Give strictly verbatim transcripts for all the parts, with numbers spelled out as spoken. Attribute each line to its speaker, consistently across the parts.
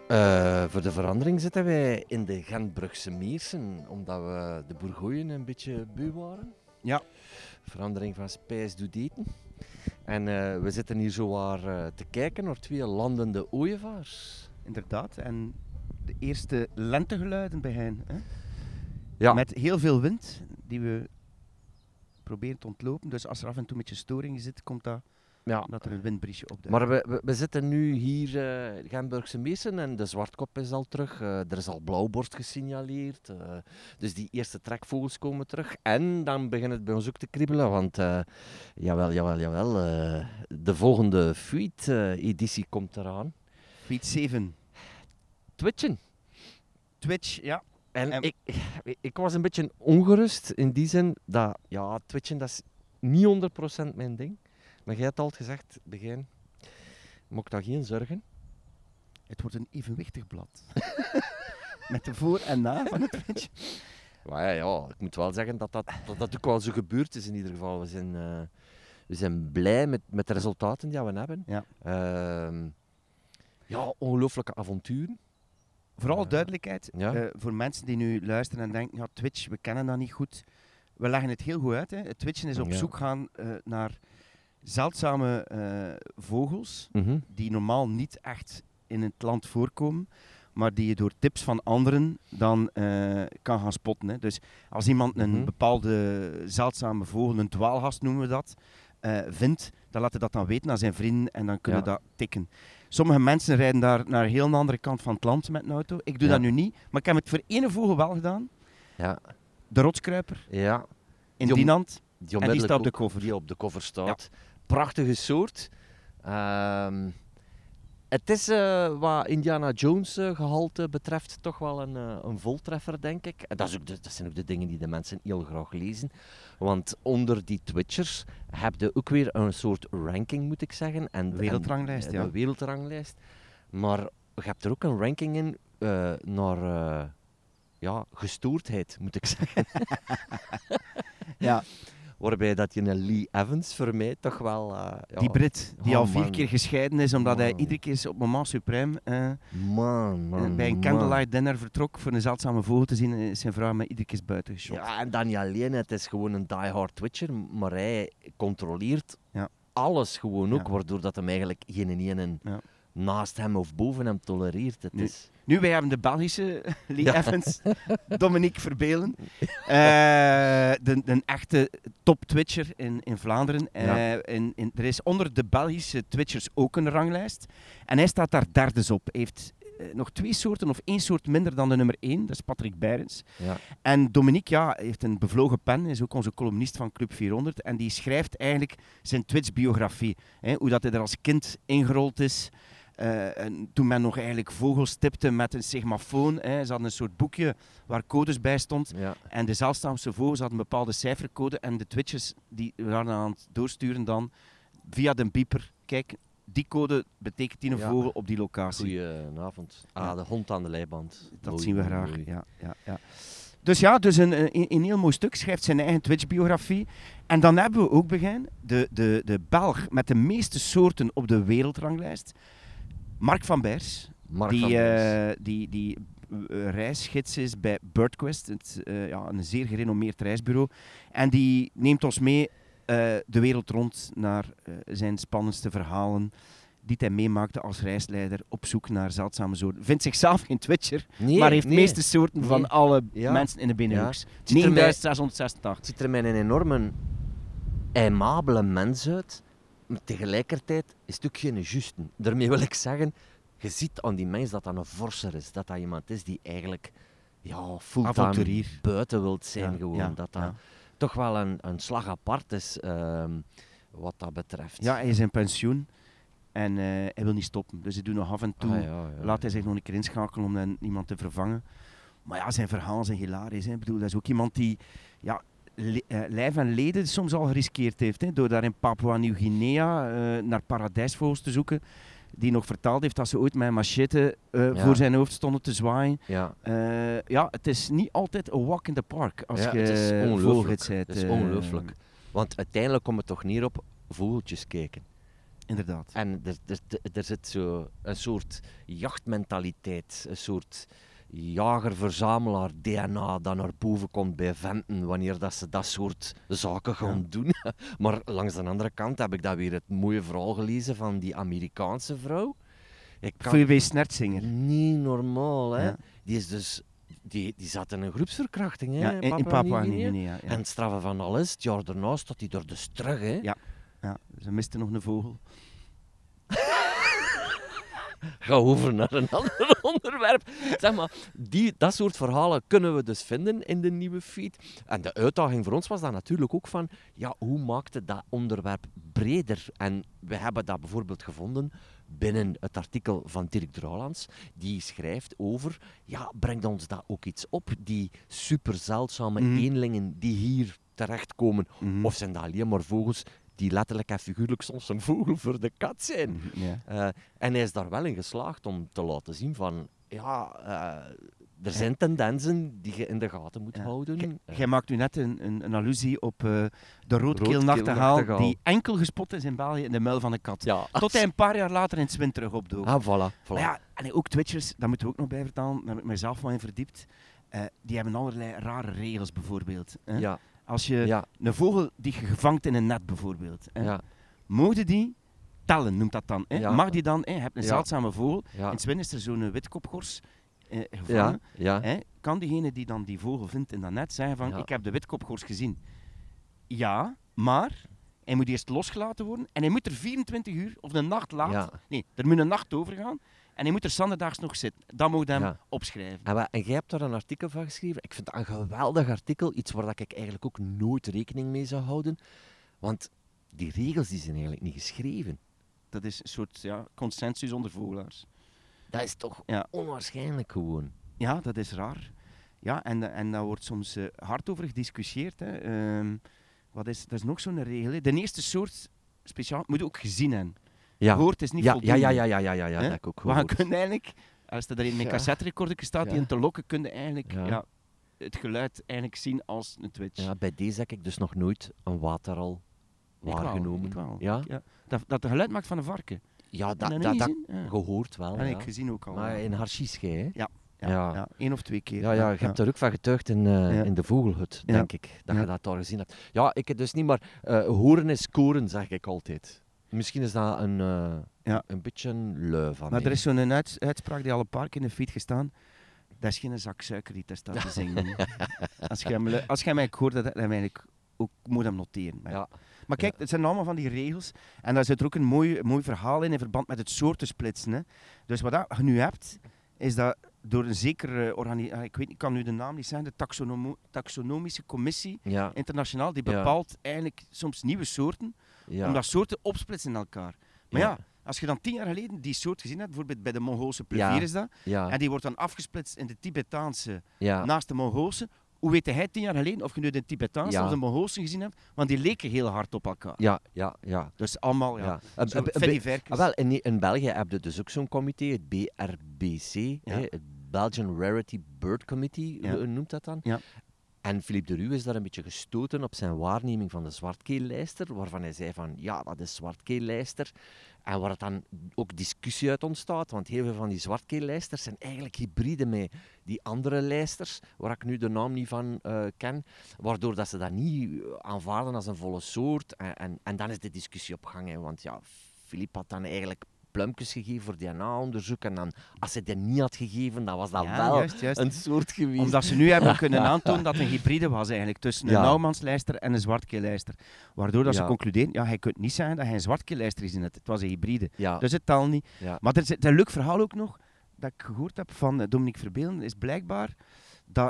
Speaker 1: Uh, voor de verandering zitten wij in de Gentbrugse Meersen, omdat we de Bourgogne een beetje beu waren.
Speaker 2: Ja.
Speaker 1: Verandering van spijs doet eten. En uh, we zitten hier zowaar uh, te kijken naar twee landende ooievaars.
Speaker 2: Inderdaad, en de eerste lentegeluiden bij hen. Hè?
Speaker 1: Ja.
Speaker 2: Met heel veel wind, die we proberen te ontlopen. Dus als er af en toe een beetje storing zit, komt dat...
Speaker 1: Ja.
Speaker 2: Dat er een windbriesje op de...
Speaker 1: Maar we, we, we zitten nu hier in uh, Gentbrugse Meersen en de zwartkop is al terug. Uh, er is al blauwborst gesignaleerd. Uh, dus die eerste trekvogels komen terug. En dan begint het bij ons ook te kriebelen, want uh, jawel, jawel, jawel. Uh, de volgende Feed-editie uh, komt eraan.
Speaker 2: Feed zeven.
Speaker 1: Twitchen.
Speaker 2: Twitch, ja.
Speaker 1: En um, ik, ik was een beetje ongerust in die zin dat, ja, Twitchen, dat is niet honderd procent mijn ding. Maar jij hebt al gezegd, begin, moet ik daar geen zorgen?
Speaker 2: Het wordt een evenwichtig blad. Met de voor- en na van het Twitch.
Speaker 1: Maar ja, ja, ik moet wel zeggen dat dat, dat, dat ook wel zo gebeurd is in ieder geval. We zijn, uh, we zijn blij met, met de resultaten die we hebben.
Speaker 2: Ja,
Speaker 1: uh, ja ongelooflijke avonturen.
Speaker 2: Vooral uh, duidelijkheid,
Speaker 1: ja.
Speaker 2: uh, voor mensen die nu luisteren en denken, ja, Twitch, we kennen dat niet goed. We leggen het heel goed uit. Hè. Het Twitchen is op
Speaker 1: ja.
Speaker 2: zoek gaan uh, naar zeldzame uh, vogels,
Speaker 1: mm-hmm.
Speaker 2: die normaal niet echt in het land voorkomen, maar die je door tips van anderen dan uh, kan gaan spotten. Hè. Dus als iemand een mm-hmm. bepaalde zeldzame vogel, een dwaalgast noemen we dat, uh, vindt, dan laat hij dat dan weten aan zijn vrienden en dan kunnen we ja. dat tikken. Sommige mensen rijden daar naar een heel andere kant van het land met een auto. Ik doe ja. dat nu niet, maar ik heb het voor ene vogel wel gedaan.
Speaker 1: Ja.
Speaker 2: De rotskruiper.
Speaker 1: Ja.
Speaker 2: In Dinant.
Speaker 1: Die
Speaker 2: en die staat op de cover.
Speaker 1: Die op de cover staat. Ja. Prachtige soort. Um, het is uh, wat Indiana Jones uh, gehalte betreft toch wel een, uh, een voltreffer, denk ik. En dat, is ook de, dat zijn ook de dingen die de mensen heel graag lezen. Want onder die Twitchers heb je ook weer een soort ranking, moet ik zeggen. En,
Speaker 2: wereldranglijst,
Speaker 1: en,
Speaker 2: ja.
Speaker 1: Een wereldranglijst. Maar je hebt er ook een ranking in uh, naar uh, ja, gestoordheid, moet ik zeggen.
Speaker 2: Ja.
Speaker 1: Waarbij dat je een Lee Evans voor mij toch wel... Uh, ja.
Speaker 2: Die Brit, die
Speaker 1: oh,
Speaker 2: al vier
Speaker 1: man.
Speaker 2: keer gescheiden is, omdat
Speaker 1: man.
Speaker 2: hij iedere keer op moment suprême uh,
Speaker 1: man, man,
Speaker 2: bij een
Speaker 1: man.
Speaker 2: candlelight dinner vertrok voor een zeldzame vogel te zien, is zijn vrouw mij iedere keer buiten geschot.
Speaker 1: Ja, en dan niet alleen, het is gewoon een diehard Twitcher, maar hij controleert
Speaker 2: ja.
Speaker 1: alles gewoon ook,
Speaker 2: ja.
Speaker 1: waardoor dat hem eigenlijk geen ene
Speaker 2: ja.
Speaker 1: naast hem of boven hem tolereert. Het
Speaker 2: nu,
Speaker 1: is...
Speaker 2: nu, wij hebben de Belgische Lee ja. Evans, Dominique Verbelen, uh, de, de echte top-Twitcher in, in Vlaanderen. Uh,
Speaker 1: ja.
Speaker 2: in, in, er is onder de Belgische Twitchers ook een ranglijst. En hij staat daar derdes op. Hij heeft uh, nog twee soorten of één soort minder dan de nummer één. Dat is Patrick Beirens.
Speaker 1: Ja.
Speaker 2: En Dominique ja, heeft een bevlogen pen. Hij is ook onze columnist van Club vierhonderd. En die schrijft eigenlijk zijn Twitch-biografie. Hè, hoe dat hij er als kind ingerold is. Uh, en toen men nog eigenlijk vogels tipte met een segmafoon. Hè. Ze hadden een soort boekje waar codes bij stond.
Speaker 1: Ja.
Speaker 2: En de zeldzaamste vogels hadden een bepaalde cijfercode. En de Twitchers die waren aan het doorsturen dan via de pieper. Kijk, die code betekent die een ja. vogel op die locatie.
Speaker 1: Goedenavond. Ah, ja. De hond aan de leiband.
Speaker 2: Dat
Speaker 1: mooi,
Speaker 2: zien we
Speaker 1: mooi,
Speaker 2: graag.
Speaker 1: mooi.
Speaker 2: Ja, ja, ja. Dus ja, dus een, een, een heel mooi stuk. Schrijft zijn eigen Twitch-biografie. En dan hebben we ook begin de, de, de Belg met de meeste soorten op de wereldranglijst. Mark van Beers,
Speaker 1: Mark
Speaker 2: die,
Speaker 1: van Beers.
Speaker 2: Uh, die, die uh, reisgids is bij Birdquest, het, uh, ja, een zeer gerenommeerd reisbureau. En die neemt ons mee uh, de wereld rond naar uh, zijn spannendste verhalen die hij meemaakte als reisleider op zoek naar zeldzame soorten. Vindt zichzelf geen Twitcher,
Speaker 1: nee,
Speaker 2: maar heeft de
Speaker 1: nee,
Speaker 2: meeste soorten
Speaker 1: nee.
Speaker 2: van alle
Speaker 1: ja.
Speaker 2: mensen in de Benelux.
Speaker 1: Ja.
Speaker 2: negenduizend zeshonderdzesentachtig.
Speaker 1: Het ziet er met een enorme, aimabele mens uit. Maar tegelijkertijd is het ook geen justen. Daarmee wil ik zeggen, je ziet aan die mens dat dat een forser is. Dat dat iemand is die eigenlijk ja, fulltime buiten wilt zijn.
Speaker 2: Ja,
Speaker 1: gewoon.
Speaker 2: ja,
Speaker 1: dat dat
Speaker 2: ja.
Speaker 1: toch wel een, een slag apart is, um, wat dat betreft.
Speaker 2: Ja, hij is in pensioen en uh, hij wil niet stoppen. Dus hij doet nog af en toe,
Speaker 1: ah, ja, ja,
Speaker 2: laat hij zich nog een keer inschakelen om dan iemand te vervangen. Maar ja, zijn verhalen zijn hilarisch. Hè. Ik bedoel, dat is ook iemand die... Ja, Le- uh, lijf en leden soms al geriskeerd heeft. Hè, door daar in Papua-Nieuw-Guinea uh, naar paradijsvogels te zoeken. Die nog verteld heeft dat ze ooit met een machete uh, ja. voor zijn hoofd stonden te zwaaien.
Speaker 1: Ja.
Speaker 2: Uh, ja, het is niet altijd een walk in the park als
Speaker 1: ja,
Speaker 2: je
Speaker 1: het is ongelooflijk.
Speaker 2: bent.
Speaker 1: Het is
Speaker 2: uh,
Speaker 1: ongelooflijk. Want uiteindelijk komt het toch neer op vogeltjes kijken.
Speaker 2: Inderdaad.
Speaker 1: En er, er, er zit zo een soort jachtmentaliteit, een soort jager-verzamelaar D N A dat naar boven komt bij venten wanneer dat ze dat soort zaken gaan
Speaker 2: Ja.
Speaker 1: doen. Maar langs de andere kant heb ik dat weer het mooie verhaal gelezen van die Amerikaanse vrouw. Ik kan...
Speaker 2: Voor je bij Snertzinger.
Speaker 1: Niet normaal, hè.
Speaker 2: Ja.
Speaker 1: Die is dus... Die, die zat in een groepsverkrachting, hè,
Speaker 2: Ja, in, in
Speaker 1: Papua
Speaker 2: Papua
Speaker 1: Nieuw-Guinea.
Speaker 2: Nieuw-Guinea. Ja.
Speaker 1: En het straffe van alles, het jaar daarna staat hij er dus terug, hè.
Speaker 2: Ja. Ja, ze miste nog een vogel.
Speaker 1: Ga over naar een ander onderwerp. Zeg maar, die, dat soort verhalen kunnen we dus vinden in de nieuwe feed. En de uitdaging voor ons was dan natuurlijk ook van, ja, hoe maakte dat onderwerp breder? En we hebben dat bijvoorbeeld gevonden binnen het artikel van Dirk Drouwlands. Die schrijft over, ja, brengt ons dat ook iets op? Die super zeldzame
Speaker 2: Mhm.
Speaker 1: eenlingen die hier terechtkomen.
Speaker 2: Mhm.
Speaker 1: Of zijn dat alleen maar vogels die letterlijk en figuurlijk soms een vogel voor de kat zijn?
Speaker 2: Mhm, ja.
Speaker 1: Uh, en hij is daar wel in geslaagd om te laten zien van, ja, uh, er zijn tendensen die je in de gaten moet
Speaker 2: Ja.
Speaker 1: houden.
Speaker 2: Jij-
Speaker 1: Uh,
Speaker 2: Jij maakt nu net een, een, een allusie op uh, de roodkeelnachtegaal,
Speaker 1: Roodkeelnachtegaal.
Speaker 2: die enkel gespot is in België in de muil van de kat.
Speaker 1: ja.
Speaker 2: Tot hij een paar jaar later in het Zwin terug opdook.
Speaker 1: Ah, voilà. voilà.
Speaker 2: Maar ja, en ook Twitchers, daar moeten we ook nog bij vertellen, daar heb ik mezelf wel in verdiept. Uh, die hebben allerlei rare regels bijvoorbeeld. Hè?
Speaker 1: ja.
Speaker 2: Als je
Speaker 1: Ja.
Speaker 2: een vogel die je gevangt in een net bijvoorbeeld, hè?
Speaker 1: Ja.
Speaker 2: Mogen die tellen, noemt dat dan. Hè?
Speaker 1: Ja.
Speaker 2: Mag die dan, hè? Je hebt een
Speaker 1: Ja.
Speaker 2: zeldzame vogel,
Speaker 1: Ja.
Speaker 2: in het Zwin is er zo'n witkopgors eh,
Speaker 1: Ja.
Speaker 2: gevangen.
Speaker 1: Ja.
Speaker 2: Hè? Kan diegene die dan die vogel vindt in dat net zeggen van,
Speaker 1: Ja.
Speaker 2: ik heb de witkopgors gezien. Ja, maar hij moet eerst losgelaten worden en hij moet er vierentwintig uur of een nacht laat.
Speaker 1: Ja.
Speaker 2: Nee, er moet een nacht overgaan en hij moet er zanderdaags nog zitten. Dan moet je hem
Speaker 1: Ja.
Speaker 2: opschrijven.
Speaker 1: En, wa- en jij hebt daar een artikel van geschreven. Ik vind dat een geweldig artikel. Iets waar dat ik eigenlijk ook nooit rekening mee zou houden. Want die regels die zijn eigenlijk niet geschreven.
Speaker 2: Dat is een soort ja, consensus onder vogelaars.
Speaker 1: Dat is toch
Speaker 2: Ja.
Speaker 1: onwaarschijnlijk gewoon.
Speaker 2: Ja, dat is raar. Ja, en, en daar wordt soms uh, hard over gediscussieerd. Hè. Um, wat is, dat is nog zo'n regel. Hè. De eerste soort speciaal moet je ook gezien hebben.
Speaker 1: Ja.
Speaker 2: Gehoord is niet
Speaker 1: Ja, ja,
Speaker 2: voldoende.
Speaker 1: ja, ja, ja, ja, ja, ja,
Speaker 2: Hè?
Speaker 1: dat heb ik ook
Speaker 2: Maar je
Speaker 1: gehoord.
Speaker 2: kunt eigenlijk, als er in een
Speaker 1: Ja.
Speaker 2: cassetterecorder staat
Speaker 1: Ja.
Speaker 2: die in te lokken, kun je eigenlijk
Speaker 1: Ja.
Speaker 2: ja, het geluid eigenlijk zien als een Twitch.
Speaker 1: Ja, bij deze heb ik dus nog nooit een waterral
Speaker 2: Ik wel,
Speaker 1: waargenomen.
Speaker 2: ik wel.
Speaker 1: Ja?
Speaker 2: Ja, dat, dat het geluid maakt van een varken.
Speaker 1: Ja,
Speaker 2: Heb
Speaker 1: dat,
Speaker 2: je
Speaker 1: dat,
Speaker 2: dat niet
Speaker 1: dat
Speaker 2: gezien? Ja.
Speaker 1: gehoord wel.
Speaker 2: Dat heb
Speaker 1: Ja.
Speaker 2: ik gezien ook al.
Speaker 1: Maar in Harschischij, hè?
Speaker 2: Ja, ja,
Speaker 1: ja.
Speaker 2: ja, één of twee keer.
Speaker 1: Ja, ja, je hebt er ook van getuigd in, uh,
Speaker 2: Ja.
Speaker 1: in de Vogelhut,
Speaker 2: Ja.
Speaker 1: denk ik. Dat
Speaker 2: Ja.
Speaker 1: je dat daar gezien hebt. Ja, ik heb dus niet, maar uh, horen is scoren, zeg ik altijd. Misschien is dat een, uh,
Speaker 2: Ja.
Speaker 1: een beetje een lui van
Speaker 2: Maar
Speaker 1: mij.
Speaker 2: er is zo'n uits uitspraak die al een paar keer in de feed gestaan. Dat is geen zak suiker die daar staat te zingen. als jij mij, als jij mij hoort, dat dan eigenlijk ook moet hem noteren. Maar,
Speaker 1: Ja.
Speaker 2: maar kijk,
Speaker 1: Ja.
Speaker 2: het zijn allemaal van die regels. En daar zit er ook een mooi, mooi verhaal in, in verband met het soorten splitsen. Hè. Dus wat je nu hebt, is dat door een zekere organisatie, ik weet niet, ik kan nu de naam niet zeggen, de taxonomo taxonomische commissie
Speaker 1: Ja.
Speaker 2: internationaal, die
Speaker 1: Ja.
Speaker 2: bepaalt eigenlijk soms nieuwe soorten,
Speaker 1: Ja.
Speaker 2: omdat soorten opsplitsen in elkaar. Maar ja.
Speaker 1: Ja.
Speaker 2: als je dan tien jaar geleden die soort gezien hebt, bijvoorbeeld bij de Mongoolse
Speaker 1: Ja.
Speaker 2: plevier is dat,
Speaker 1: Ja.
Speaker 2: en die wordt dan afgesplitst in de Tibetaanse
Speaker 1: Ja.
Speaker 2: naast de Mongoolse. Hoe weet hij tien jaar geleden of je nu de Tibetaanse
Speaker 1: Ja.
Speaker 2: of de Mongoolse gezien hebt? Want die leken heel hard op elkaar.
Speaker 1: Ja, ja, ja.
Speaker 2: Dus allemaal, ja.
Speaker 1: ja.
Speaker 2: ja.
Speaker 1: Uh, uh, uh,
Speaker 2: Fediverkes.
Speaker 1: Ah, wel, in, in België heb je dus ook zo'n comité, het B R B C,
Speaker 2: Ja.
Speaker 1: hè, het Belgian Rarity Bird Committee,
Speaker 2: Ja.
Speaker 1: uh, noemt dat dan.
Speaker 2: Ja.
Speaker 1: En Philippe de Ruwe is daar een beetje gestoten op zijn waarneming van de zwartkeellijster, waarvan hij zei van, ja, dat is zwartkeellijster. En waar het dan ook discussie uit ontstaat, want heel veel van die zwartkeellijsters zijn eigenlijk hybride met die andere lijsters, waar ik nu de naam niet van uh, ken, waardoor dat ze dat niet aanvaarden als een volle soort. En, en, en dan is de discussie op gang, hè, want ja, Philippe had dan eigenlijk pluimpjes gegeven voor D N A-onderzoek. En dan, als hij die niet had gegeven, dan was dat
Speaker 2: Ja,
Speaker 1: wel
Speaker 2: juist, juist.
Speaker 1: een soort geweest.
Speaker 2: Omdat ze nu hebben kunnen aantonen dat het een hybride was eigenlijk, tussen een
Speaker 1: Ja.
Speaker 2: nauwmanslijster en een zwartkeellijster. Waardoor dat
Speaker 1: Ja.
Speaker 2: ze concluderen, ja, hij kunt niet zeggen dat hij een zwartkeellijster is in het. Het was een hybride.
Speaker 1: Ja,
Speaker 2: Dus het telt niet.
Speaker 1: ja.
Speaker 2: Maar er is een leuk verhaal ook nog, dat ik gehoord heb van uh, Dominique Verbeelen, is blijkbaar dat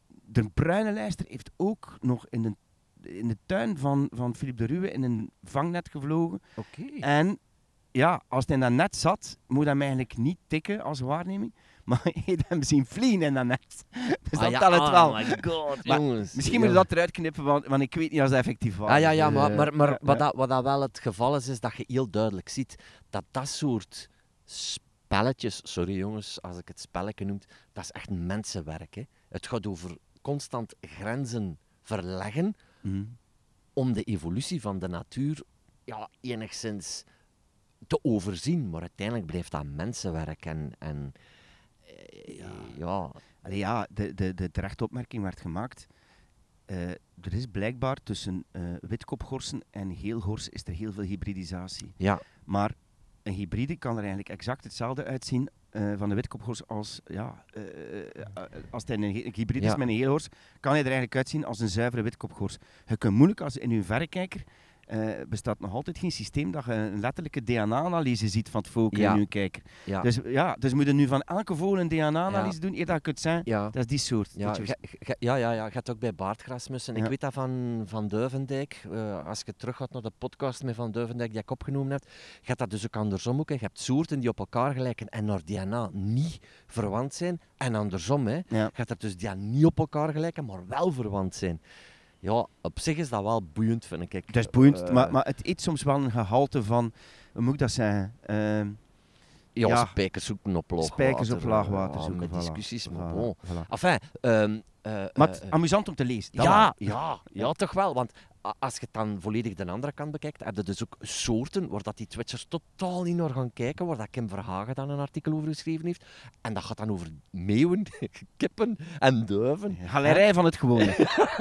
Speaker 2: de bruine lijster heeft ook nog in de, in de tuin van, van Philippe de Ruwe in een vangnet gevlogen.
Speaker 1: Oké.
Speaker 2: En ja, als hij in dat net zat, moet hij hem eigenlijk niet tikken als waarneming, maar je hebt hem zien vliegen in dat net. Dus
Speaker 1: Ah,
Speaker 2: dat
Speaker 1: ja,
Speaker 2: telt het wel.
Speaker 1: Oh my god,
Speaker 2: Maar
Speaker 1: jongens.
Speaker 2: Misschien
Speaker 1: Ja.
Speaker 2: moet je dat eruit knippen, want, want ik weet niet als dat effectief was.
Speaker 1: Ah ja, ja,
Speaker 2: Dus,
Speaker 1: maar,
Speaker 2: eh,
Speaker 1: maar, maar
Speaker 2: ja,
Speaker 1: wat,
Speaker 2: ja.
Speaker 1: Dat, wat dat wel het geval is, is dat je heel duidelijk ziet dat dat soort spelletjes, sorry jongens, als ik het spelletje noem, dat is echt mensenwerk. Hè. Het gaat over constant grenzen verleggen
Speaker 2: Mhm.
Speaker 1: om de evolutie van de natuur ja, enigszins te overzien. Maar uiteindelijk blijft dat mensenwerk. En, en uh, ja... ja.
Speaker 2: Allee, ja, de, de, de terechte opmerking werd gemaakt. Uh, er is blijkbaar tussen uh, witkopgorsen en geelgors is er heel veel hybridisatie.
Speaker 1: Ja.
Speaker 2: Maar een hybride kan er eigenlijk exact hetzelfde uitzien uh, van de witkopgors als, ja, uh, uh, als het een, een hybride is
Speaker 1: ja.
Speaker 2: met een geelgors, kan hij er eigenlijk uitzien als een zuivere witkopgors. Je kunt moeilijk als in je verrekijker uh, bestaat nog altijd geen systeem dat je een letterlijke D N A-analyse ziet van het vogel
Speaker 1: ja.
Speaker 2: in je kijker.
Speaker 1: Ja.
Speaker 2: Dus ja, dus moet je nu van elke vogel een D N A-analyse
Speaker 1: ja.
Speaker 2: doen, eer dat je kunt zijn,
Speaker 1: ja.
Speaker 2: dat is die soort.
Speaker 1: Ja,
Speaker 2: je...
Speaker 1: ge, ge, ja, ja, ja, je hebt ook bij baardgrasmussen. Ja. Ik weet dat van, van Duivendijk, uh, als je terug gaat naar de podcast met Van Duivendijk die ik opgenomen heb, je hebt dat dus ook andersom ook. Hè. Je hebt soorten die op elkaar gelijken en naar D N A niet verwant zijn. En andersom, hè. Ja. Je hebt er dus die niet op elkaar gelijken, maar wel verwant zijn. Ja, op zich is dat wel boeiend, vind ik.
Speaker 2: Dat is boeiend,
Speaker 1: uh,
Speaker 2: maar, maar het eet soms wel een gehalte van, hoe moet ik dat zeggen? Uh,
Speaker 1: ja, ja, spijkers zoeken op laag
Speaker 2: spijkers
Speaker 1: water.
Speaker 2: op laag water zoeken.
Speaker 1: Met
Speaker 2: voilà,
Speaker 1: discussies,
Speaker 2: voilà,
Speaker 1: maar bon.
Speaker 2: Voilà.
Speaker 1: Enfin, um, uh,
Speaker 2: maar het,
Speaker 1: uh,
Speaker 2: amusant om te lezen.
Speaker 1: Ja, ja, ja, ja, toch wel. Want als je het dan volledig de andere kant bekijkt, heb je dus ook soorten waar dat die Twitchers totaal niet naar gaan kijken, waar dat Kim Verhagen dan een artikel over geschreven heeft. En dat gaat dan over meeuwen, kippen en duiven.
Speaker 2: Galerij van het gewone.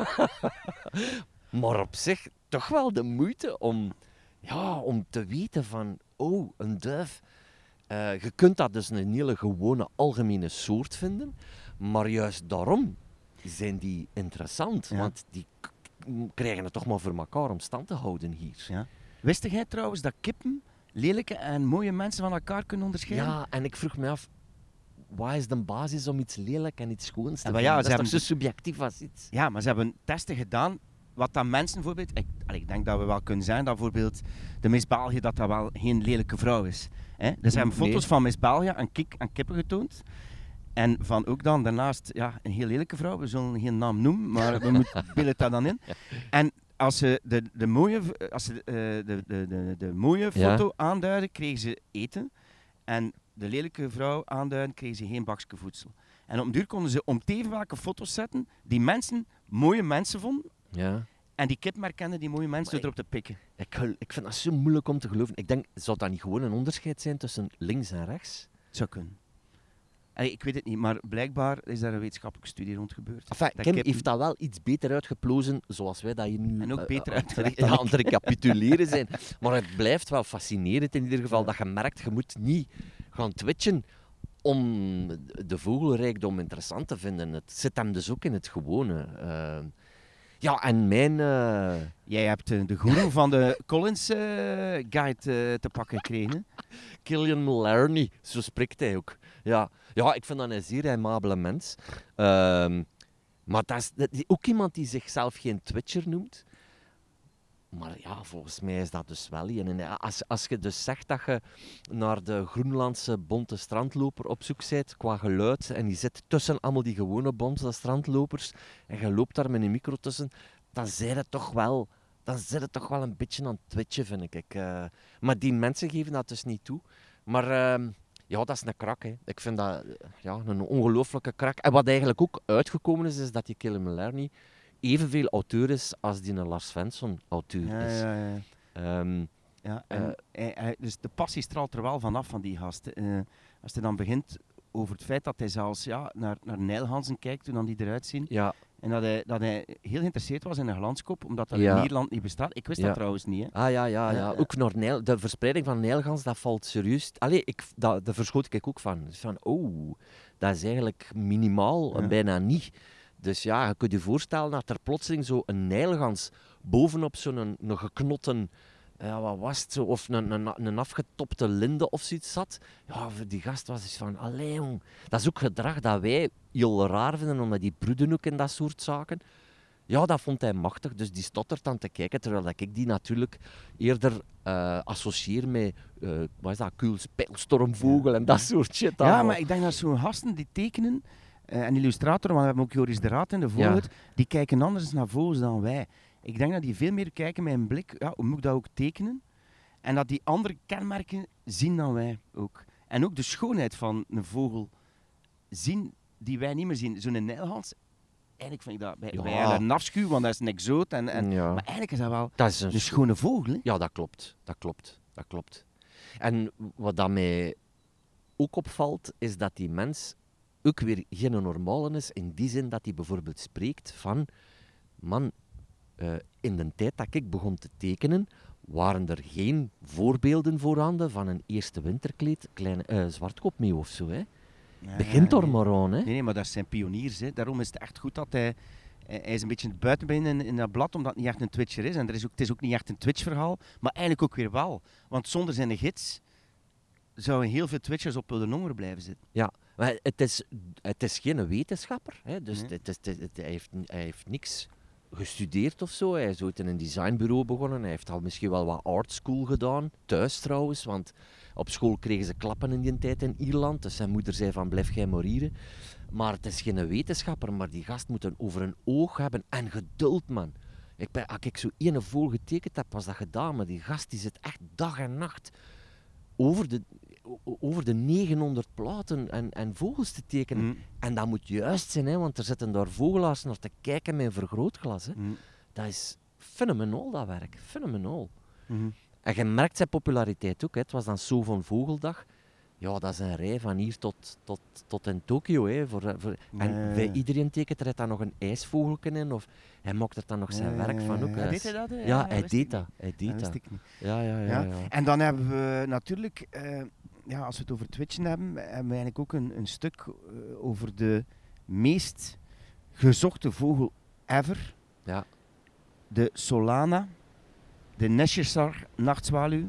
Speaker 1: Maar op zich toch wel de moeite om, ja, om te weten van, oh, een duif. Uh, je kunt dat dus een hele gewone algemene soort vinden, maar juist daarom zijn die interessant, ja. Want die k- krijgen het toch maar voor elkaar om stand te houden hier.
Speaker 2: Ja. Wist jij trouwens dat kippen lelijke en mooie mensen van elkaar kunnen onderscheiden?
Speaker 1: Ja, en ik vroeg me af, wat is de basis om iets lelijk en iets schoons te
Speaker 2: ja,
Speaker 1: vinden?
Speaker 2: ja,
Speaker 1: dat is
Speaker 2: hebben...
Speaker 1: toch zo subjectief als iets?
Speaker 2: Ja, maar ze hebben testen gedaan. Wat dat mensen bijvoorbeeld... Ik, ik denk dat we wel kunnen zijn dat bijvoorbeeld de Miss België dat dat wel geen lelijke vrouw is. Hè? Dus ze hebben foto's nee. van Miss België aan, kik, aan kippen getoond. En van ook dan daarnaast ja, een heel lelijke vrouw. We zullen geen naam noemen, maar we moeten beelden dat dan in. En als ze de, de, mooie, als ze, uh, de, de, de, de mooie foto ja. aanduiden, kregen ze eten. En de lelijke vrouw aanduiden, kregen ze geen bakje voedsel. En op een duur konden ze om teven welke foto's zetten die mensen mooie mensen vonden.
Speaker 1: Ja.
Speaker 2: En die kippen herkennen die mooie mensen door erop te pikken.
Speaker 1: Ik, ik vind dat zo moeilijk om te geloven. Ik denk, zou dat niet gewoon een onderscheid zijn tussen links en rechts?
Speaker 2: Het zou kunnen. Allee, ik weet het niet, maar blijkbaar is daar een wetenschappelijke studie rond gebeurd.
Speaker 1: Enfin, Kim kippen... heeft dat wel iets beter uitgeplozen, zoals wij dat hier nu
Speaker 2: en ook beter uh,
Speaker 1: aan, ja, aan het recapituleren zijn. Maar het blijft wel fascinerend in ieder geval, ja. Dat je merkt, je moet niet gaan twitchen om de vogelrijkdom interessant te vinden. Het zit hem dus ook in het gewone. Uh, ja, en mijn... Uh...
Speaker 2: Jij hebt uh, de guru van de Collins uh, Guide uh, te pakken gekregen.
Speaker 1: Killian Mullarney, zo spreekt hij ook. Ja, ja, ik vind dat een zeer aimabele mens. Uh, maar dat is, dat is ook iemand die zichzelf geen Twitcher noemt. Maar ja, volgens mij is dat dus wel een. Als, als je dus zegt dat je naar de Groenlandse bonte strandloper op zoek bent, qua geluid, en je zit tussen allemaal die gewone bonte strandlopers, en je loopt daar met een micro tussen, dan zijn het toch wel, dan zit het toch wel een beetje aan het twitchen, vind ik. Uh, maar die mensen geven dat dus niet toe. Maar uh, ja, dat is een krak. Hè. Ik vind dat ja, een ongelooflijke krak. En wat eigenlijk ook uitgekomen is, is dat die Killian Mullarney evenveel auteur is als die een Lars Svensson auteur
Speaker 2: ja,
Speaker 1: is.
Speaker 2: Ja, ja.
Speaker 1: Um,
Speaker 2: ja, en uh, hij, hij, dus de passie straalt er wel vanaf van die gast. Uh, als hij dan begint over het feit dat hij zelfs ja, naar, naar nijlganzen kijkt, hoe dan die eruit zien.
Speaker 1: Ja.
Speaker 2: En dat hij, dat hij heel geïnteresseerd was in een glanskop, omdat dat
Speaker 1: ja.
Speaker 2: in Nederland niet bestaat. Ik wist
Speaker 1: ja.
Speaker 2: dat trouwens niet. Hè.
Speaker 1: Ah ja, ja, ja. Uh, ook naar nijl, de verspreiding van nijlgans, dat valt serieus. Allee, ik, dat, daar verschoot ik ook van. Dus van, oh, dat is eigenlijk minimaal en ja. bijna niet. Dus ja, je kunt je voorstellen dat er plotseling zo een nijlgans bovenop zo'n een, een geknotten, ja, wat was het zo, of een, een, een afgetopte linde of zoiets zat. Ja, voor die gast was dus van, allee jong, dat is ook gedrag dat wij heel raar vinden, omdat die broeden ook in dat soort zaken. Ja, dat vond hij machtig, dus die stottert aan te kijken, terwijl ik die natuurlijk eerder uh, associeer met, uh, wat is dat, Kuhls pijlstormvogel en dat soort shit.
Speaker 2: Ja, allemaal. Maar ik denk dat zo'n gasten die tekenen, Uh, en illustrator, maar we hebben ook Joris de Raad in de voorhoed, ja. Die kijken anders naar vogels dan wij. Ik denk dat die veel meer kijken met een blik, ja, hoe moet ik dat ook tekenen? En dat die andere kenmerken zien dan wij ook. En ook de schoonheid van een vogel zien die wij niet meer zien. Zo'n nijlgans, eigenlijk vind ik dat bij, ja. bij een afschuw, want dat is een exoot. En, en,
Speaker 1: ja.
Speaker 2: Maar eigenlijk is dat wel
Speaker 1: dat is een,
Speaker 2: een schone vogel. Hè?
Speaker 1: Ja, dat klopt. Dat klopt. Dat klopt. En wat dat mij ook opvalt, is dat die mens ook weer geen normale is, in die zin dat hij bijvoorbeeld spreekt van, man, uh, in de tijd dat ik begon te tekenen, waren er geen voorbeelden voorhanden van een eerste winterkleed, kleine uh, zwartkopmeeuw of zo, hè.
Speaker 2: Ja,
Speaker 1: Begint er
Speaker 2: nee.
Speaker 1: maar aan, hè.
Speaker 2: Nee, nee, maar dat zijn pioniers, hè. Daarom is het echt goed dat hij... Hij is een beetje het buitenbein in, in dat blad, omdat het niet echt een Twitcher is. En er is ook, het is ook niet echt een Twitch-verhaal, maar eigenlijk ook weer wel. Want zonder zijn gids zouden heel veel Twitchers op de honger blijven zitten.
Speaker 1: Ja, maar het is, het is geen wetenschapper, hè. Dus
Speaker 2: Nee.
Speaker 1: het is, het, het, hij, heeft, hij heeft niks gestudeerd of zo. Hij is ooit in een designbureau begonnen. Hij heeft al misschien wel wat art school gedaan. Thuis trouwens, want op school kregen ze klappen in die tijd in Ierland. Dus zijn moeder zei van, blijf jij maar hier. Maar het is geen wetenschapper, maar die gast moet een over een oog hebben. En geduld, man. Ik ben, als ik zo ene vogel getekend heb, was dat gedaan. Maar die gast die zit echt dag en nacht over de, over de negenhonderd platen en, en vogels te tekenen.
Speaker 2: Mm.
Speaker 1: En dat moet juist zijn, hè, want er zitten daar vogelaars naar te kijken met een vergrootglas. Hè.
Speaker 2: Mm.
Speaker 1: Dat is fenomenaal, dat werk. Fenomenaal.
Speaker 2: Mm.
Speaker 1: En je merkt zijn populariteit ook. Hè. Het was dan zo van Vogeldag. Ja, dat is een rij van hier tot, tot, tot in Tokio. Hè, voor, voor... En
Speaker 2: Nee.
Speaker 1: bij iedereen tekent er dan nog een ijsvogelken in. Of hij maakt er dan nog zijn
Speaker 2: Nee.
Speaker 1: werk van ook.
Speaker 2: Ja,
Speaker 1: Dat
Speaker 2: deed
Speaker 1: is-
Speaker 2: hij dat, hè?
Speaker 1: Ja,
Speaker 2: Ja,
Speaker 1: hij
Speaker 2: wist
Speaker 1: deed
Speaker 2: ik
Speaker 1: dat. Hij
Speaker 2: Dat
Speaker 1: deed
Speaker 2: wist
Speaker 1: dat.
Speaker 2: ik niet.
Speaker 1: Ja, ja, ja.
Speaker 2: Ja.
Speaker 1: ja.
Speaker 2: En dan hebben we natuurlijk, uh, ja, als we het over Twitchen hebben, hebben we eigenlijk ook een, een stuk uh, over de meest gezochte vogel ever.
Speaker 1: Ja.
Speaker 2: De Solana, de Neschesar nachtzwaluw.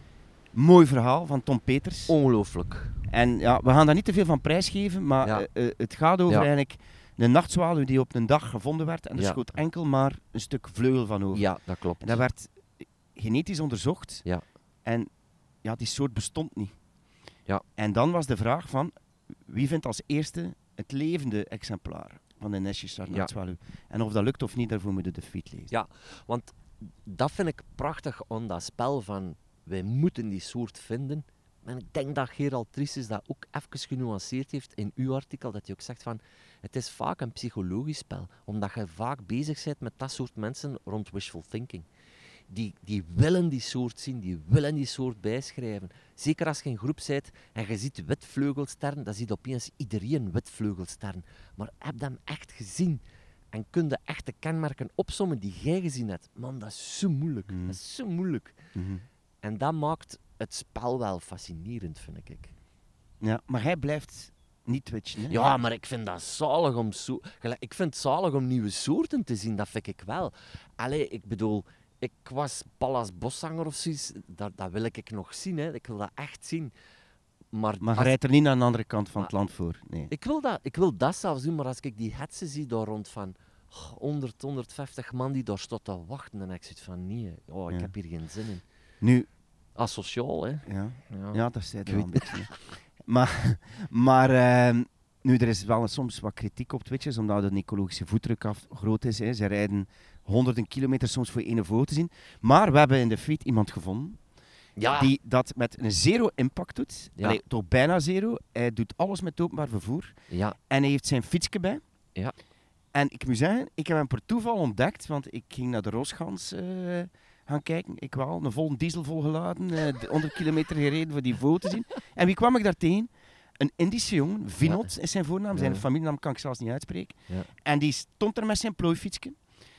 Speaker 2: Mooi verhaal van Tom Peters.
Speaker 1: Ongelooflijk.
Speaker 2: En ja, we gaan daar niet te veel van prijsgeven, maar
Speaker 1: Ja.
Speaker 2: uh, uh, het gaat over
Speaker 1: Ja.
Speaker 2: eigenlijk een nachtzwaluw die op een dag gevonden werd en er
Speaker 1: Ja.
Speaker 2: schoot enkel maar een stuk vleugel van over.
Speaker 1: Ja, dat klopt.
Speaker 2: En dat werd genetisch onderzocht
Speaker 1: Ja.
Speaker 2: en ja, die soort bestond niet.
Speaker 1: Ja.
Speaker 2: En dan was de vraag van, wie vindt als eerste het levende exemplaar van de Neschesar
Speaker 1: Ja.
Speaker 2: nachtzwaluw? En of dat lukt of niet, daarvoor moeten we de feed lezen.
Speaker 1: Ja, want dat vind ik prachtig aan dat spel van wij moeten die soort vinden. En ik denk dat Gerald Triesses dat ook even genuanceerd heeft in uw artikel, dat hij ook zegt van het is vaak een psychologisch spel, omdat je vaak bezig bent met dat soort mensen rond wishful thinking. Die, die willen die soort zien, die willen die soort bijschrijven. Zeker als je in groep bent en je ziet witvleugelsterren, dan ziet opeens iedereen witvleugelsterren. Maar heb je hem echt gezien? En kun je echt de kenmerken opsommen die jij gezien hebt? Man, dat is zo moeilijk.
Speaker 2: Mm.
Speaker 1: Dat is zo moeilijk.
Speaker 2: Mm-hmm.
Speaker 1: En dat maakt het spel wel fascinerend, vind ik.
Speaker 2: Ja, maar hij blijft niet twitchen. Hè?
Speaker 1: Ja, maar ik vind dat zalig om zo... gelijk, Ik vind het zalig om nieuwe soorten te zien, dat vind ik wel. Allee, ik bedoel, ik was Pallas Boszanger of zoiets, dat, dat wil ik nog zien, hè. Ik wil dat echt zien. Maar,
Speaker 2: Maar je
Speaker 1: als-
Speaker 2: rijdt er niet aan de andere kant van
Speaker 1: Maar-
Speaker 2: het land voor. Nee.
Speaker 1: ik, wil dat, ik wil dat zelfs doen, maar als ik die hetsen zie daar rond van oh, honderd, honderdvijftig man die daar staat te wachten, dan heb ik zoiets van nee, oh, ik
Speaker 2: Ja.
Speaker 1: heb hier geen zin in.
Speaker 2: Nu,
Speaker 1: Asociaal, hè.
Speaker 2: ja,
Speaker 1: Ja.
Speaker 2: ja dat zei
Speaker 1: Ik
Speaker 2: je wel
Speaker 1: weet-
Speaker 2: een beetje. hè. Maar, maar ehm, nu, er is wel soms wat kritiek op Twitchers, omdat de ecologische voetdruk af, groot is. Hè. Ze rijden honderden kilometer soms voor één vogel te zien. Maar we hebben in de feed iemand gevonden
Speaker 1: Ja.
Speaker 2: die dat met een zero impact doet.
Speaker 1: Ja.
Speaker 2: Allee, toch bijna zero. Hij doet alles met openbaar vervoer.
Speaker 1: Ja.
Speaker 2: En hij heeft zijn fietsje bij.
Speaker 1: Ja.
Speaker 2: En ik moet zeggen, ik heb hem per toeval ontdekt, want ik ging naar de Roosgans eh, gaan kijken. Ik wel, een vol diesel volgeladen, eh, honderd kilometer gereden voor die vogel te zien. En wie kwam ik daar tegen? Een Indische jongen, Vinod is zijn voornaam, zijn
Speaker 1: Ja.
Speaker 2: familienaam kan ik zelfs niet uitspreken.
Speaker 1: Ja.
Speaker 2: En die stond er met zijn plooifietsje.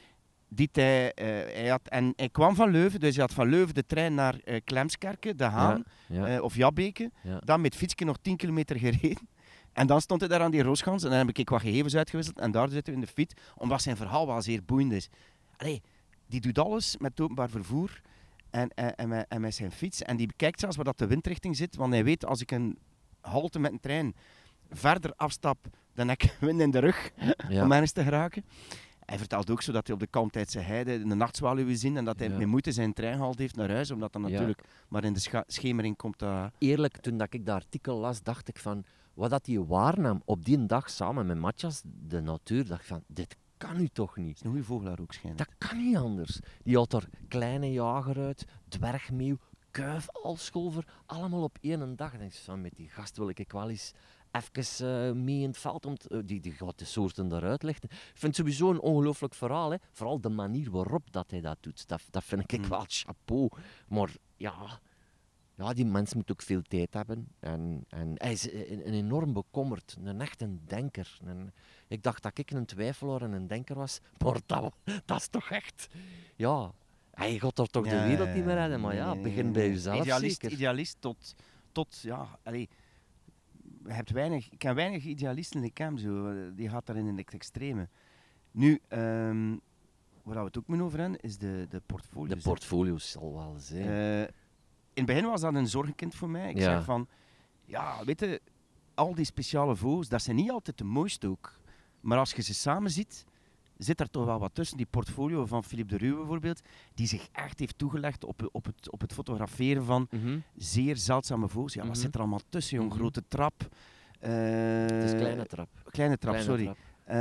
Speaker 2: Die hij, eh, hij had, en hij kwam van Leuven, dus hij had van Leuven de trein naar eh, Klemskerke, De Haan
Speaker 1: Ja.
Speaker 2: eh, of Jabbeke.
Speaker 1: Ja.
Speaker 2: Dan met het fietsje nog tien kilometer gereden. En dan stond hij daar aan die Roosgans en dan heb ik wat gegevens uitgewisseld en daar zitten we in de fiets, omdat zijn verhaal wel zeer boeiend is. Allee, die doet alles met openbaar vervoer en, en, en, met, en met zijn fiets. En die bekijkt zelfs waar dat de windrichting zit, want hij weet als ik een halte met een trein verder afstap, dan heb ik wind in de rug
Speaker 1: Ja.
Speaker 2: om ergens te geraken. Hij vertelt ook zo dat hij op de Kalmtijdse heide de nachtzwaluwen zien en dat hij
Speaker 1: Ja.
Speaker 2: met moeite zijn trein gehaald heeft naar huis, omdat dan
Speaker 1: Ja.
Speaker 2: natuurlijk maar in de scha- schemering komt dat...
Speaker 1: Eerlijk, toen dat ik dat artikel las, dacht ik van wat dat hij waarnam op die dag samen met Matthias, de natuur, dacht ik van dit kan nu toch niet.
Speaker 2: is een goede vogelaar ook schijnlijk.
Speaker 1: Dat kan niet anders. Die had er kleine jager uit, dwergmeeuw, kuifalscholver, allemaal op één dag. En ik zei van met die gast wil ik wel eens even uh, mee in het veld, om te, uh, die, die gaat de soorten eruit lichten. Ik vind het sowieso een ongelooflijk verhaal. Hè. Vooral de manier waarop dat hij dat doet. Dat, dat vind ik
Speaker 2: Mm.
Speaker 1: wel chapeau. Maar ja, ja, die mens moet ook veel tijd hebben. En, en hij is een, een enorm bekommerd. Een echt een denker. Een, ik dacht dat ik een twijfelaar en een denker was. Maar dat, dat is toch echt... Ja, hij gaat er toch
Speaker 2: Ja,
Speaker 1: de wereld niet meer redden. Maar
Speaker 2: nee,
Speaker 1: ja,
Speaker 2: nee,
Speaker 1: begin
Speaker 2: nee,
Speaker 1: bij
Speaker 2: nee.
Speaker 1: jezelf
Speaker 2: Idealist,
Speaker 1: zeker.
Speaker 2: idealist tot, tot ja, allee, je hebt weinig, ik ken weinig idealisten die ik ken, zo, die gaat daarin in het extreme. Nu, um, waar we het ook mee over hebben, is de, de portfolio's.
Speaker 1: De portfolio's zal wel zijn.
Speaker 2: Uh, in het begin was dat een zorgenkind voor mij. Ik
Speaker 1: ja.
Speaker 2: zeg van, ja, weet je, al die speciale vogels, dat zijn niet altijd de mooiste ook. Maar als je ze samen ziet, zit er toch wel wat tussen. Die portfolio van Philippe de Ruwe bijvoorbeeld, die zich echt heeft toegelegd op, op, het, op het fotograferen van
Speaker 1: mm-hmm.
Speaker 2: zeer zeldzame vogels. Ja, wat mm-hmm. zit er allemaal tussen, jong?
Speaker 1: Mm-hmm.
Speaker 2: Grote trap. Uh,
Speaker 1: het is kleine trap.
Speaker 2: Kleine trap,
Speaker 1: kleine
Speaker 2: sorry.
Speaker 1: Trap.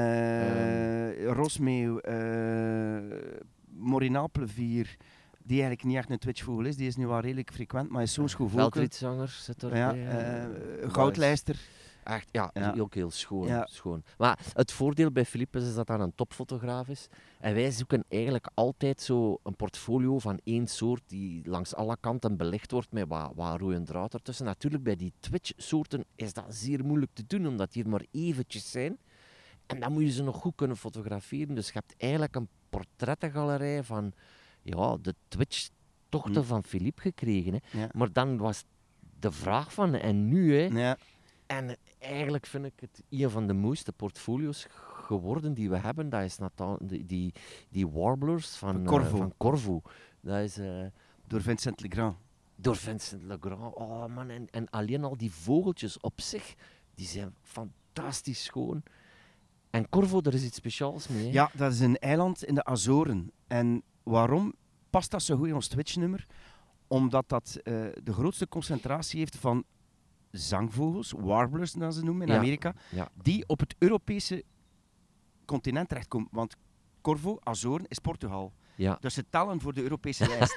Speaker 2: Uh, um. Rosmeeuw, uh, Morinaalplevier, die eigenlijk niet echt een twitchvogel is, die is nu wel redelijk frequent, maar is zo'n schoon vogel.
Speaker 1: Veldrietzanger zit er.
Speaker 2: Ja, uh, goudlijster.
Speaker 1: Echt, ja,
Speaker 2: ja.
Speaker 1: ook heel schoon,
Speaker 2: ja.
Speaker 1: schoon. Maar het voordeel bij Philippe is dat hij een topfotograaf is. En wij zoeken eigenlijk altijd zo een portfolio van één soort die langs alle kanten belicht wordt met wat, wat rode draad ertussen. Natuurlijk, bij die Twitch-soorten is dat zeer moeilijk te doen, omdat die er maar eventjes zijn. En dan moet je ze nog goed kunnen fotograferen. Dus je hebt eigenlijk een portrettengalerij van ja, de Twitch-tochten mm. van Philippe gekregen. Hè.
Speaker 2: Ja.
Speaker 1: Maar dan was de vraag van, en nu? Hè?
Speaker 2: Ja.
Speaker 1: En eigenlijk vind ik het een van de mooiste portfolio's geworden die we hebben. Dat is Nathan, die, die, die Warblers van Corvo. Uh, van Corvo. Dat is, uh,
Speaker 2: door Vincent Legrand.
Speaker 1: Door Vincent Legrand. Oh man, en, en alleen al die vogeltjes op zich, die zijn fantastisch schoon. En Corvo, daar is iets speciaals mee. Hè?
Speaker 2: Ja, dat is een eiland in de Azoren. En waarom past dat zo goed in ons Twitch-nummer? Omdat dat uh, de grootste concentratie heeft van zangvogels, warblers, dat ze noemen in
Speaker 1: ja.
Speaker 2: Amerika,
Speaker 1: ja.
Speaker 2: die op het Europese continent terechtkomen. Want Corvo, Azoren, is Portugal.
Speaker 1: Ja.
Speaker 2: Dus ze tellen voor de Europese lijst.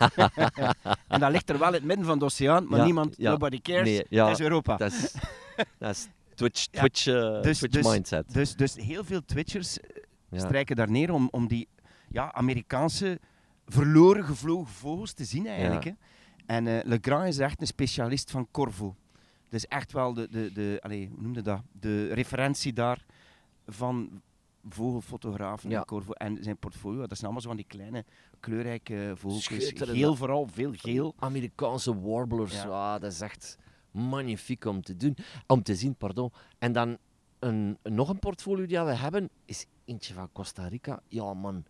Speaker 2: En dat ligt er wel in het midden van de oceaan, maar
Speaker 1: ja.
Speaker 2: niemand,
Speaker 1: ja.
Speaker 2: nobody cares,
Speaker 1: nee, ja.
Speaker 2: dat is Europa.
Speaker 1: Dat is, dat is Twitch, Twitch, ja. uh,
Speaker 2: dus,
Speaker 1: Twitch
Speaker 2: dus,
Speaker 1: mindset.
Speaker 2: Dus, dus heel veel Twitchers
Speaker 1: ja.
Speaker 2: strijken daar neer om, om die ja, Amerikaanse verloren gevlogen vogels te zien eigenlijk. Ja. Hè. En uh, Legrand is echt een specialist van Corvo. Dus echt wel de, de, de allez, hoe noemde dat? De referentie daar van vogelfotografen
Speaker 1: ja.
Speaker 2: in Corvo. En zijn portfolio, dat zijn allemaal zo van die kleine kleurrijke vogeltjes.
Speaker 1: Schitterend.
Speaker 2: Geel vooral, veel geel.
Speaker 1: Amerikaanse warblers,
Speaker 2: ja.
Speaker 1: ah, dat is echt magnifiek om te doen. Om te zien, pardon. En dan een, nog een portfolio die we hebben, is eentje van Costa Rica. Ja man,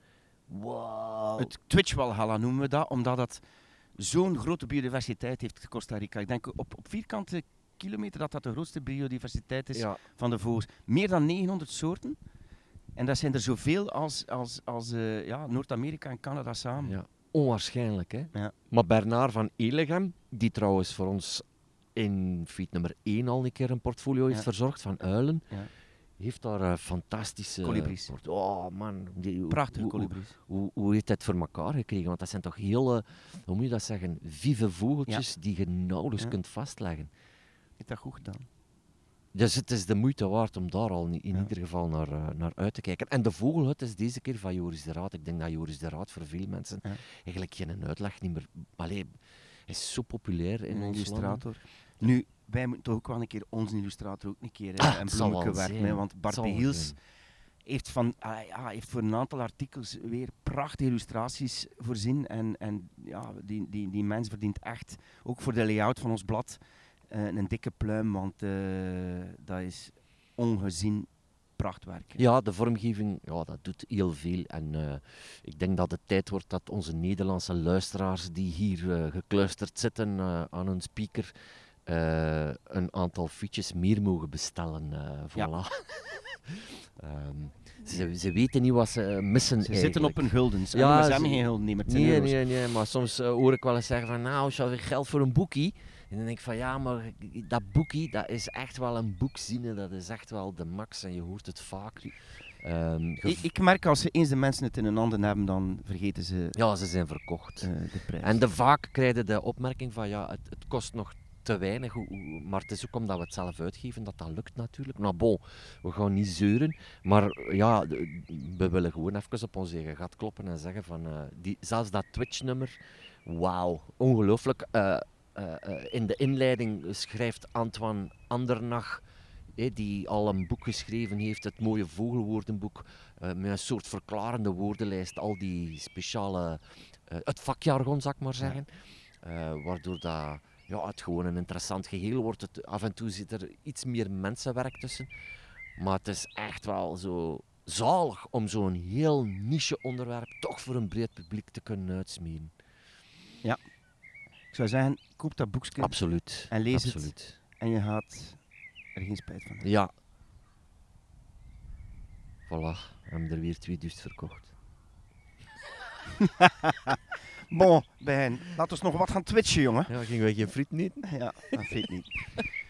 Speaker 1: wow.
Speaker 2: Het Twitch Walhalla noemen we dat, omdat dat zo'n grote biodiversiteit heeft, Costa Rica. Ik denk op, op vierkante kilometer dat dat de grootste biodiversiteit is
Speaker 1: ja.
Speaker 2: van de vogels. Meer dan negenhonderd soorten. En dat zijn er zoveel als, als, als uh, ja, Noord-Amerika en Canada samen.
Speaker 1: Ja. Onwaarschijnlijk, hè?
Speaker 2: Ja.
Speaker 1: Maar Bernard van Elegem, die trouwens voor ons in feed nummer één al een keer een portfolio heeft ja. verzorgd van uilen,
Speaker 2: ja.
Speaker 1: heeft daar uh, fantastische...
Speaker 2: Kolibries.
Speaker 1: Port- oh man. Die,
Speaker 2: Prachtige
Speaker 1: hoe,
Speaker 2: kolibries.
Speaker 1: Hoe, hoe, hoe heeft het voor elkaar gekregen? Want dat zijn toch hele, hoe moet je dat zeggen, vieve vogeltjes ja. die je nauwelijks ja. kunt vastleggen.
Speaker 2: Heeft dat goed gedaan.
Speaker 1: Dus het is de moeite waard om daar al in ja. ieder geval naar, uh, naar uit te kijken. En de vogelhut is deze keer van Joris de Raad. Ik denk dat Joris de Raad voor veel mensen ja. eigenlijk geen uitleg niet meer... Allee, hij is zo populair in
Speaker 2: een
Speaker 1: ons
Speaker 2: illustrator.
Speaker 1: land.
Speaker 2: Nu, wij moeten toch ook wel een keer onze illustrator ook een keer ah, een bloemetje werken. Want Bart de Hiels heeft, van, uh, ja, heeft voor een aantal artikels weer prachtige illustraties voorzien. En, en ja, die, die, die mens verdient echt, ook voor de layout van ons blad, uh, een dikke pluim. Want uh, dat is ongezien prachtwerk.
Speaker 1: Ja, de vormgeving, ja, dat doet heel veel. En uh, ik denk dat het tijd wordt dat onze Nederlandse luisteraars die hier uh, gekluisterd zitten uh, aan hun speaker, uh, een aantal fietsjes meer mogen bestellen. Uh, voilà. Ja. um, ze, ze weten niet wat ze missen.
Speaker 2: Ze
Speaker 1: eigenlijk.
Speaker 2: zitten op hun guldens.
Speaker 1: Ja,
Speaker 2: en ze
Speaker 1: ze
Speaker 2: hebben geen gulden, niet met
Speaker 1: nee,
Speaker 2: euro's.
Speaker 1: nee, nee, maar soms uh, hoor ik wel eens zeggen van, nou, zou je geld voor een boekie? En dan denk ik van, ja, maar dat boekie, dat is echt wel een boekzine, dat is echt wel de max en je hoort het vaak. Um,
Speaker 2: ik, ik merk als ze eens de mensen het in hun handen hebben, dan vergeten ze...
Speaker 1: Ja, ze zijn verkocht.
Speaker 2: Uh, de prijs.
Speaker 1: En de vaak krijg je de opmerking van, ja, het, het kost nog te weinig, maar het is ook omdat we het zelf uitgeven dat dat lukt natuurlijk. Nou bon, we gaan niet zeuren, maar ja, we willen gewoon even op ons eigen gat kloppen en zeggen van, uh, die, zelfs dat Twitch-nummer, wauw, ongelooflijk. Uh, uh, uh, in de inleiding schrijft Antoine Andernach, eh, die al een boek geschreven heeft, het mooie vogelwoordenboek, uh, met een soort verklarende woordenlijst, al die speciale, uh, het vakjargon, zal ik maar zeggen, uh, waardoor dat, ja, het gewoon een interessant geheel wordt. Het, af en toe zit er iets meer mensenwerk tussen, maar het is echt wel zo zalig om zo'n heel niche onderwerp toch voor een breed publiek te kunnen uitsmeren.
Speaker 2: Ja, ik zou zeggen, koop dat boekje.
Speaker 1: Absoluut.
Speaker 2: En lees
Speaker 1: Absoluut.
Speaker 2: het. En je gaat er geen spijt van hebben.
Speaker 1: Ja. Voilà, we hebben er weer tweeduizend verkocht.
Speaker 2: Bon, Ben, laten we nog wat gaan twitchen, jongen.
Speaker 1: Ja, gingen wij geen friet eten?
Speaker 2: Ja, dat weet ik niet.